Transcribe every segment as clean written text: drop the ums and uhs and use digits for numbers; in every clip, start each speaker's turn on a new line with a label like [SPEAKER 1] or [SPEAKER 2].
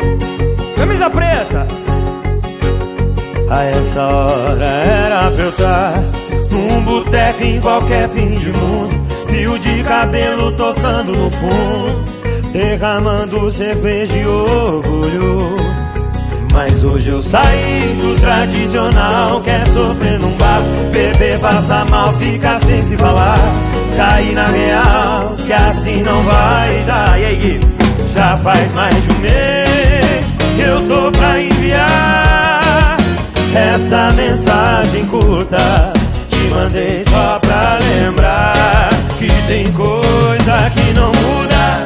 [SPEAKER 1] Camisa preta.
[SPEAKER 2] A essa hora era pra eu estar num boteco em qualquer fim de mundo, fio de cabelo tocando no fundo, derramando cerveja de orgulho. Mas hoje eu saí do tradicional, quer sofrer num bar, beber, passar mal, ficar sem se falar, cair na real, que assim não vai dar. E aí, Gui? Já faz mais de um mês que eu tô pra enviar essa mensagem curta, te mandei só pra lembrar que tem coisa que não muda.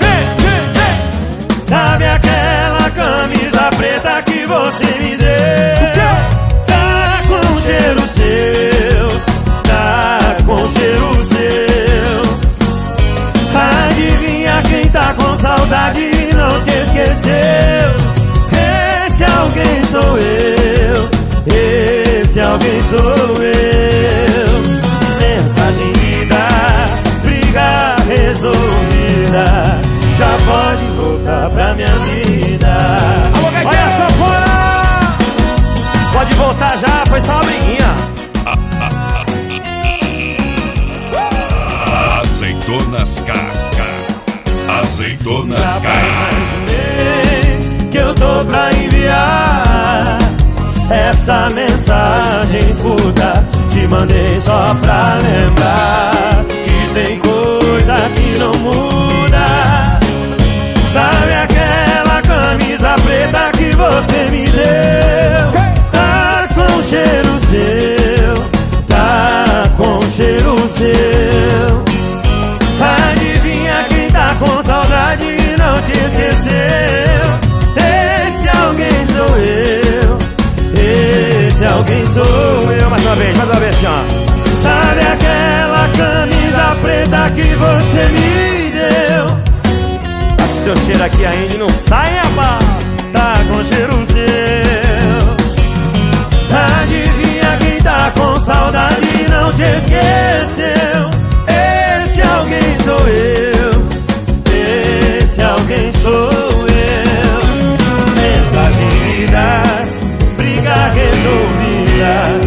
[SPEAKER 2] Sabe aquela camisa preta que você me deu? Tá com cheiro seu, tá com cheiro seu. Adivinha quem tá com saudade e não te esqueceu? Esse alguém sou eu, esse alguém sou eu. Mensagem lida, briga resolvida, já pode voltar pra minha vida.
[SPEAKER 1] Olha essa fora! Pode voltar já, foi só uma briguinha.
[SPEAKER 3] Azeitonas K. Azeitonas
[SPEAKER 2] Já
[SPEAKER 3] K.
[SPEAKER 2] faz mais um mês que eu tô pra enviar essa mensagem curta, te mandei só pra lembrar que tem coisa que não muda. Sabe aquela camisa preta que você me deu? Tá com cheiro seu, tá com cheiro seu. Adivinha quem tá com saudade e não te esqueceu? Esse alguém sou eu, esse alguém sou eu.
[SPEAKER 1] Mais uma vez, ó.
[SPEAKER 2] Sabe aquela camisa preta que você me deu?
[SPEAKER 1] Seu cheiro aqui ainda não sai, rapaz.
[SPEAKER 2] Tá com cheiro seu. Adivinha quem tá com saudade e não te esqueceu? Esse alguém sou eu, esse alguém sou eu. Mensagem lida, briga resolvida,